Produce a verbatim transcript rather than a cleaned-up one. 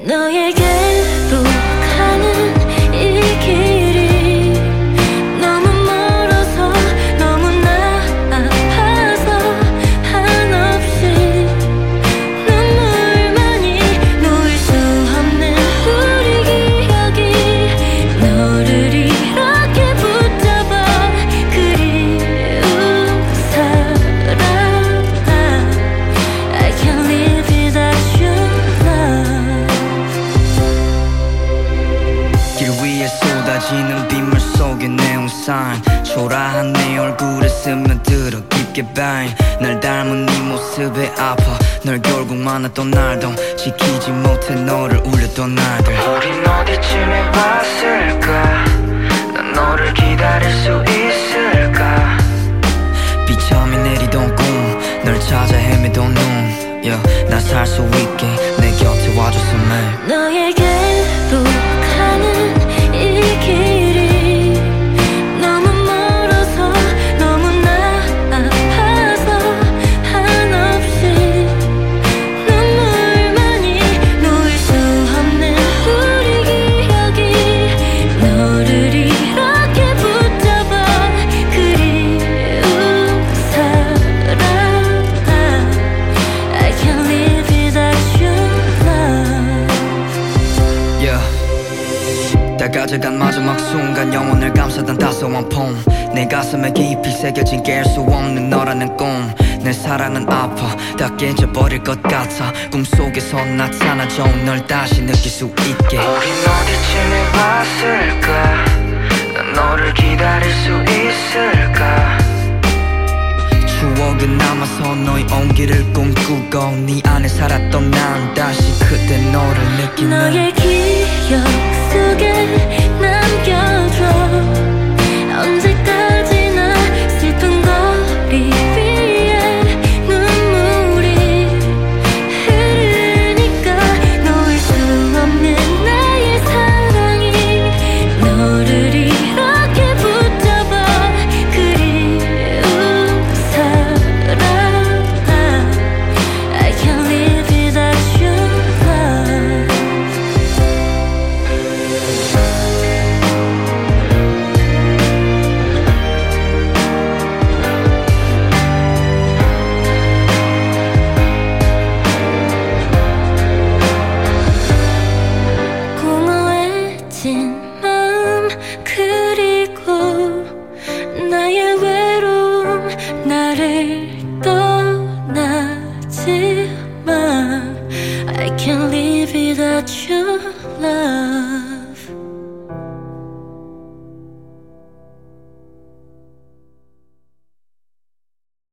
너에게로 가는 이 길이 너무 멀어서 너무나 아파서 한없이 눈물만이 놓일 수 없는 우리 기억이 너를 이렇게 붙잡아 그리운 사람 I can't live without you 길 위에 쏟아지는 빗물 속에 네온사인 초라한 내 얼굴에 스며들어 깊게 바인 날 닮은 네 모습에 아파 널 결국 만났던 날도 지키지 못해 너를 울렸던 날들 우린 어디쯤에 왔을까 난 너를 기다릴 수 있을까 비참히 내리던 꿈 널 찾아 헤매던 눈 yeah, 나 살 수 있게 내 곁에 와줘서 매일 너에게로 가는 이 길이 너무 멀어서 너무나 아파서 한없이 눈물만이 놓일 수 없는 우리 기억이 너를 이렇게 붙잡아 그리운 사람 I can't live without you yeah. 다 가져간 마지막 순간 영혼을 감싸던 따스한 폼 내 가슴에 깊이 새겨진 깰 수 없는 너라는 꿈 내 사랑은 아파 다 깨져버릴 것 같아 꿈속에서 나타나줘 널 다시 느낄 수 있게 우린 어디쯤에 왔을까 난 너를 기다릴 수 있을까 추억은 남아서 너의 온기를 꿈꾸고 네 안에 살았던 난 다시 그때 너를 느끼는 너의 기억 속에 남겨줘 언제까지나 슬픈 거리 위에 눈물이 흐르니까 놓을 수 없는 나의 사랑이 너를 이렇게 붙잡아 그리운 사람 I can't live without you 공허해진 마음 그리고 나의 외로움 나를 떠나지만 I can't